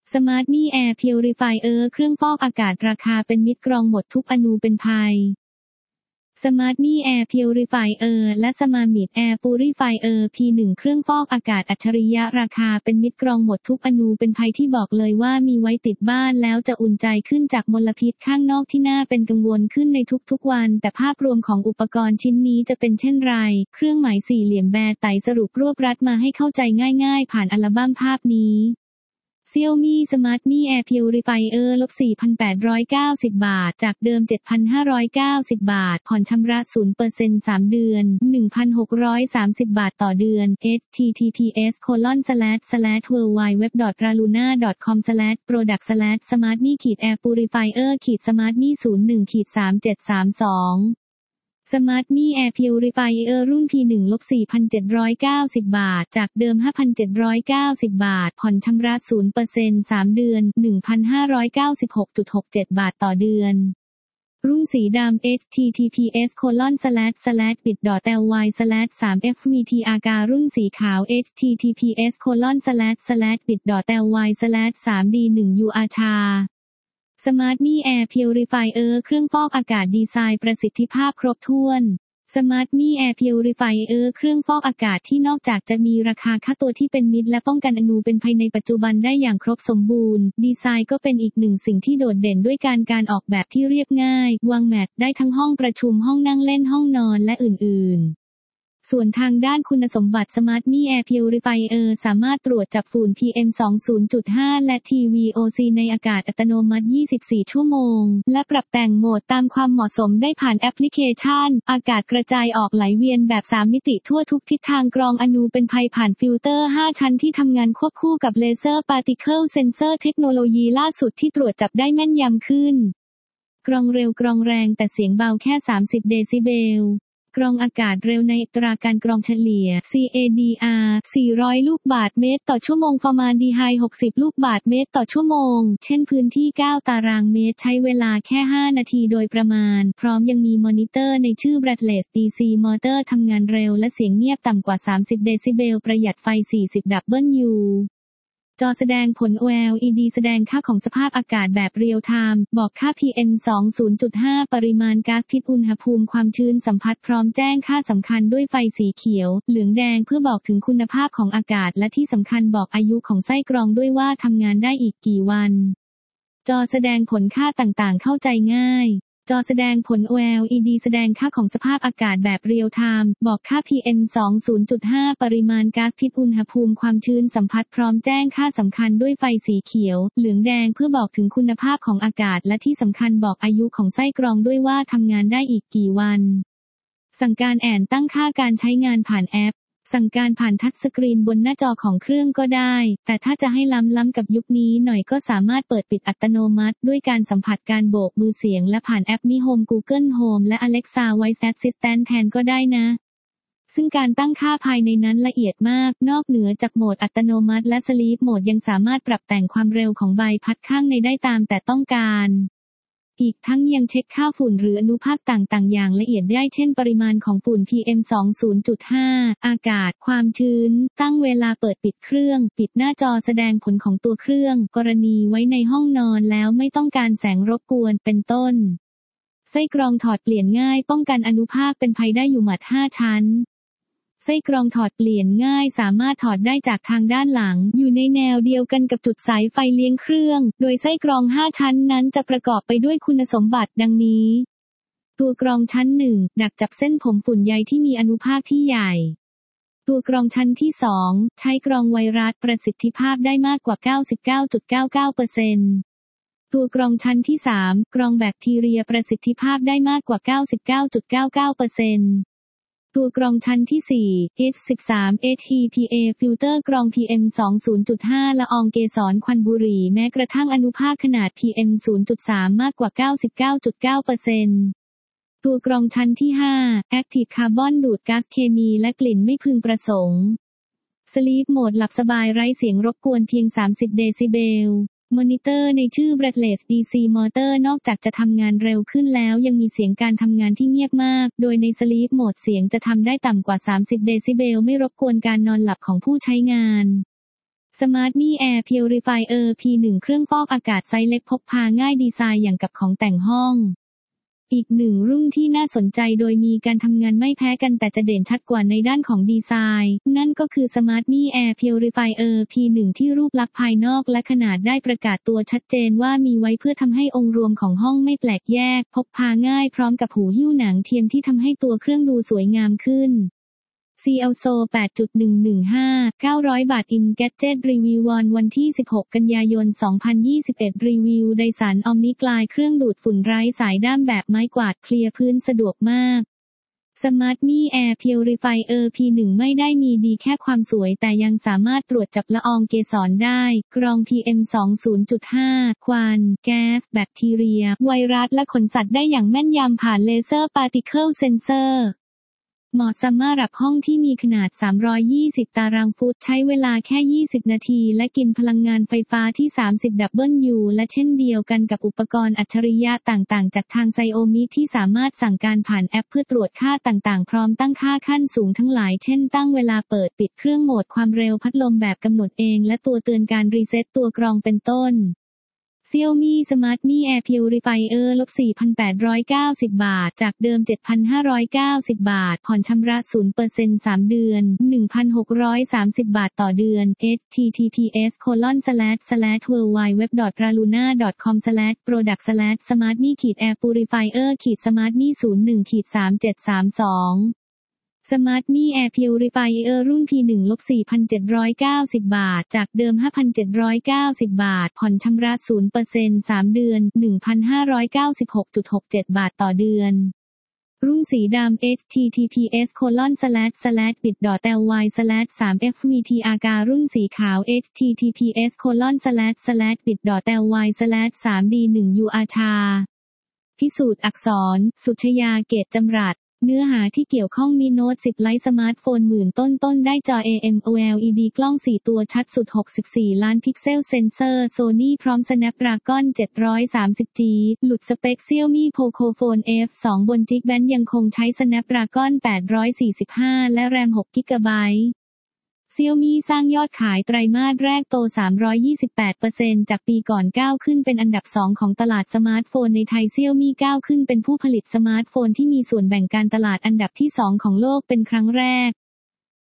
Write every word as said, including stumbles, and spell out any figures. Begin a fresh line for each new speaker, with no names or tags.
Smart Me Air Purifier เครื่องฟอกอากาศราคาเป็นมิตรกรองหมดทุกอนูเป็นภัย Smart Me Air Purifier และ Smart Air Purifier พี หนึ่ง เครื่องฟอกอากาศอัจฉริยะราคาเป็นมิตรกรองหมดทุกอนูเป็นภัยที่บอกเลยว่ามีไว้ติดบ้านแล้วจะอุ่นใจขึ้นจากมลพิษข้างนอกที่น่าเป็นกังวลขึ้นในทุกๆวันแต่ภาพรวมของอุปกรณ์ชิ้นนี้จะเป็นเช่นไรเครื่องหมายสี่เหลี่ยมแบร์ไตสรุปรวบรัดมาให้เข้าใจง่ายๆผ่านอัลบั้มภาพนี้Xiaomi Smart Me Air Purifier ลบ สี่พันแปดร้อยเก้าสิบ บาทจากเดิม เจ็ดพันห้าร้อยเก้าสิบ บาทผ่อนชำระ ศูนย์เปอร์เซ็นต์ สามเดือน หนึ่งพันหกร้อยสามสิบ บาทต่อเดือน เอช ที ที พี เอส โคลอน สแลช สแลช ดับเบิลยู ดับเบิลยู ดับเบิลยู ดอท ราลูน่า ดอท คอม สแลช โปรดักต์ สแลช สมาร์ทมี แอร์ พูริฟายเออร์ สมาร์ทมี ศูนย์ หนึ่ง สามเจ็ดสามสองSmart Me Air Purifier รุ่น พี หนึ่ง ลบ สี่พันเจ็ดร้อยเก้าสิบ บาทจากเดิม ห้าพันเจ็ดร้อยเก้าสิบ บาทผ่อนชำระ ศูนย์เปอร์เซ็นต์ สามเดือน หนึ่งพันห้าร้อยเก้าสิบหกจุดหกเจ็ด บาทต่อเดือนรุ่นสีดำ เอช ที ที พี เอส โคลอน สแลช สแลช บิต ดอท แอล วาย สแลช สาม เอฟ วี ที อาร์ การุ่นสีขาว เอช ที ที พี เอส โคลอน สแลช สแลช บิต ดอท แอล วาย สแลช สาม ดี หนึ่ง ยู อาร์ ชาSmart Me Air Purifier เครื่องฟอกอากาศดีไซน์ประสิทธิภาพครบถ้วนSmart Me Air Purifier เครื่องฟอกอากาศที่นอกจากจะมีราคาค่าตัวที่เป็นมิตรและป้องกันอนูเป็นภัยในปัจจุบันได้อย่างครบสมบูรณ์ดีไซน์ก็เป็นอีกหนึ่งสิ่งที่โดดเด่นด้วยการการออกแบบที่เรียบง่ายวางแมตได้ทั้งห้องประชุมห้องนั่งเล่นห้องนอนและอื่นๆส่วนทางด้านคุณสมบัติ Smart Me Air Purifier สามารถตรวจจับฝุ่น พี เอ็ม สองจุดห้า และ ที วี โอ ซี ในอากาศอัตโนมัติ ยี่สิบสี่ ชั่วโมงและปรับแต่งโหมดตามความเหมาะสมได้ผ่านแอปพลิเคชันอากาศกระจายออกไหลเวียนแบบสามมิติทั่วทุกทิศทางกรองอนูเป็นภัยผ่านฟิลเตอร์ห้าชั้นที่ทำงานควบคู่กับเลเซอร์ปาร์ติเคิลเซนเซอร์เทคโนโลยีล่าสุดที่ตรวจจับได้แม่นยำขึ้นกรองเร็วกรองแรงแต่เสียงเบาแค่สามสิบเดซิเบลกรองอากาศเร็วในอัตราการกรองเฉลี่ย ซี เอ ดี อาร์ สี่ร้อย ลูกบาศก์เมตรต่อชั่วโมงฟอร์มาลดีไฮด์ หกสิบ ลูกบาศก์เมตรต่อชั่วโมงเช่นพื้นที่เก้าตารางเมตรใช้เวลาแค่ห้านาทีโดยประมาณพร้อมยังมีมอนิเตอร์ในชื่อ Breathless ดี ซี มอเตอร์ทำงานเร็วและเสียงเงียบต่ำกว่าสามสิบเดซิเบลประหยัดไฟ สี่สิบ ดับเบิลยูจอแสดงผล โอ แอล อี ดี แสดงค่าของสภาพอากาศแบบเรียลไทม์บอกค่า พี เอ็ม สองจุดห้า ปริมาณก๊าซพิษอุณหภูมิความชื้นสัมผัสพร้อมแจ้งค่าสำคัญด้วยไฟสีเขียวเหลืองแดงเพื่อบอกถึงคุณภาพของอากาศและที่สำคัญบอกอายุของไส้กรองด้วยว่าทำงานได้อีกกี่วันจอแสดงผลค่าต่างๆเข้าใจง่ายจอแสดงผล โอ แอล อี ดี แสดงค่าของสภาพอากาศแบบเรียลไทม์บอกค่า พี เอ็ม สองจุดห้า ปริมาณก๊าซพิษอุณหภูมิความชื้นสัมผัสพร้อมแจ้งค่าสำคัญด้วยไฟสีเขียวเหลืองแดงเพื่อบอกถึงคุณภาพของอากาศและที่สำคัญบอกอายุของไส้กรองด้วยว่าทำงานได้อีกกี่วันสั่งการแอนตั้งค่าการใช้งานผ่านแอปสั่งการผ่านทัชสกรีนบนหน้าจอของเครื่องก็ได้แต่ถ้าจะให้ล้ำๆกับยุคนี้หน่อยก็สามารถเปิดปิดอัตโนมัติด้วยการสัมผัสการโบกมือเสียงและผ่านแอปMi Home Google Home และ Alexa Voice Assistant แทนก็ได้นะซึ่งการตั้งค่าภายในนั้นละเอียดมากนอกเหนือจากโหมดอัตโนมัติและ Sleep Mode ยังสามารถปรับแต่งความเร็วของใบพัดข้างในได้ตามแต่ต้องการอีกทั้งยังเช็คค่าฝุ่นหรืออนุภาคต่างๆอย่างละเอียดได้เช่นปริมาณของฝุ่น พี เอ็ม สองจุดห้า อากาศความชื้นตั้งเวลาเปิดปิดเครื่องปิดหน้าจอแสดงผลของตัวเครื่องกรณีไว้ในห้องนอนแล้วไม่ต้องการแสงรบกวนเป็นต้นไส้กรองถอดเปลี่ยนง่ายป้องกันอนุภาคเป็นภัยได้อยู่หมัดห้าชั้นไส้กรองถอดเปลี่ยนง่ายสามารถถอดได้จากทางด้านหลังอยู่ในแนวเดียวกันกับจุดสายไฟเลี้ยงเครื่องโดยไส้กรองห้าชั้นนั้นจะประกอบไปด้วยคุณสมบัติดังนี้ตัวกรองชั้นหนึ่งดักจับเส้นผมฝุ่นใยที่มีอนุภาคที่ใหญ่ตัวกรองชั้นที่สองใช้กรองไวรัสประสิทธิภาพได้มากกว่า เก้าสิบเก้าจุดเก้าเก้าเปอร์เซ็นต์ ตัวกรองชั้นที่สามกรองแบคทีเรียประสิทธิภาพได้มากกว่า เก้าสิบเก้าจุดเก้าเก้าเปอร์เซ็นต์ตัวกรองชั้นที่สี่ เอช สิบสาม เอช ที พี เอ ฟิลเตอร์กรอง พี เอ็ม สองจุดห้า ละอองเกสรควันบุหรี่แม้กระทั่งอนุภาคขนาด พี เอ็ม ศูนย์จุดสาม มากกว่า เก้าสิบเก้าจุดเก้าเปอร์เซ็นต์ ตัวกรองชั้นที่ห้า Active Carbon ดูดก๊าซเคมีและกลิ่นไม่พึงประสงค์ Sleep Mode หลับสบายไร้เสียงรบกวนเพียงสามสิบเดซิเบลมอนิเตอร์ในชื่อ Breathless ดี ซี Motor นอกจากจะทำงานเร็วขึ้นแล้วยังมีเสียงการทำงานที่เงียบมากโดยใน Sleep Mode เสียงจะทำได้ต่ำกว่าสามสิบเดซิเบลไม่รบกวนการนอนหลับของผู้ใช้งาน Smart Mi Air Purifier พี หนึ่ง เครื่องฟอกอากาศไซส์เล็กพกพาง่ายดีไซน์อย่างกับของแต่งห้องอีกหนึ่งรุ่นที่น่าสนใจโดยมีการทำงานไม่แพ้กันแต่จะเด่นชัดกว่าในด้านของดีไซน์นั่นก็คือ Smart Mi Air Purifier พี หนึ่ง ที่รูปลักษณ์ภายนอกและขนาดได้ประกาศตัวชัดเจนว่ามีไว้เพื่อทำให้องค์รวมของห้องไม่แปลกแยกพกพาง่ายพร้อมกับหูหิ้วหนังเทียมที่ทำให้ตัวเครื่องดูสวยงามขึ้นซี แอล โซ แปดจุดหนึ่งหนึ่งห้า เก้าร้อย บาท In Gadget Review วันวันที่ สิบหก กันยายน สองพันยี่สิบเอ็ด รีวิวไดสัน Omni Glide เครื่องดูดฝุ่นไร้สายด้ามแบบไม้กวาดเคลียร์พื้นสะดวกมาก Smart Mi Air Purifier พี หนึ่ง ไม่ได้มีดีแค่ความสวยแต่ยังสามารถตรวจจับละอองเกสรได้กรอง พี เอ็ม สองจุดห้า ควันแก๊สแบคทีเรียไวรัสและขนสัตว์ได้อย่างแม่นยำผ่านเลเซอร์พาร์ติเคิลเซนเซอร์เหมาะสำหรับห้องที่มีขนาดสามร้อยยี่สิบตารางฟุตใช้เวลาแค่ยี่สิบนาทีและกินพลังงานไฟฟ้าที่สามสิบ ดับเบิลยูและเช่นเดียวกันกับอุปกรณ์อัจฉริยะต่างๆจากทาง Xiaomi ที่สามารถสั่งการผ่านแอปเพื่อตรวจค่าต่างๆพร้อมตั้งค่าขั้นสูงทั้งหลายเช่นตั้งเวลาเปิดปิดเครื่องโหมดความเร็วพัดลมแบบกำหนดเองและตัวเตือนการรีเซ็ตตัวกรองเป็นต้นXiaomi Smart Mi Air Purifier ลด สี่พันแปดร้อยเก้าสิบ บาทจากเดิม เจ็ดพันห้าร้อยเก้าสิบ บาทผ่อนชำระ ศูนย์เปอร์เซ็นต์ สามเดือน หนึ่งพันหกร้อยสามสิบ บาทต่อเดือน เอช ที ที พี เอส โคลอน สแลช สแลช ดับเบิลยู ดับเบิลยู ดับเบิลยู ดอท ราลูน่า ดอท คอม สแลช โปรดักต์ สแลช สมาร์ทมี แอร์ พูริฟายเออร์ สมาร์ทมี ศูนย์ หนึ่ง สาม เจ็ด สาม สองSmart Mi Air Purifier รุ่น พี หนึ่ง ลด สี่พันเจ็ดร้อยเก้าสิบ บาทจากเดิม ห้าพันเจ็ดร้อยเก้าสิบ บาทผ่อนชำระ ศูนย์ เปอร์เซ็นต์ สามเดือน หนึ่งพันห้าร้อยเก้าสิบหกจุดหกเจ็ด บาทต่อเดือนรุ่นสีดำ เอช ที ที พี เอส โคลอน สแลช สแลช บิต ดอท แอล วาย สแลช สาม เอฟ วี ที อาร์ การรุ่นสีขาว เอช ที ที พี เอส โคลอน สแลช สแลช บิต ดอท แอล วาย สแลช สาม ดี หนึ่ง ยู อาร์ ชาพิสูจน์อักษรสุชยาเกตจำรัดเนื้อหาที่เกี่ยวข้องมีโน้ต สิบ ไลท์สมาร์ทโฟนหมื่นต้นๆได้จอ เอ เอ็ม โอ แอล อี ดี กล้องสี่ตัวชัดสุดหกสิบสี่ล้านพิกเซลเซนเซอร์ Sony พร้อม Snapdragon เจ็ดร้อยสามสิบจี หลุดสเปค Xiaomi Pocophone เอฟ สอง บน Geekbench ยังคงใช้ Snapdragon แปดร้อยสี่สิบห้าและแรมหกกิกะไบต์Xiaomi สร้างยอดขายไตรมาสแรกโต สามร้อยยี่สิบแปดเปอร์เซ็นต์ จากปีก่อนก้าวขึ้นเป็นอันดับสองของตลาดสมาร์ทโฟนในไทย Xiaomi ก้าวขึ้นเป็นผู้ผลิตสมาร์ทโฟนที่มีส่วนแบ่งการตลาดอันดับที่สองของโลกเป็นครั้งแรก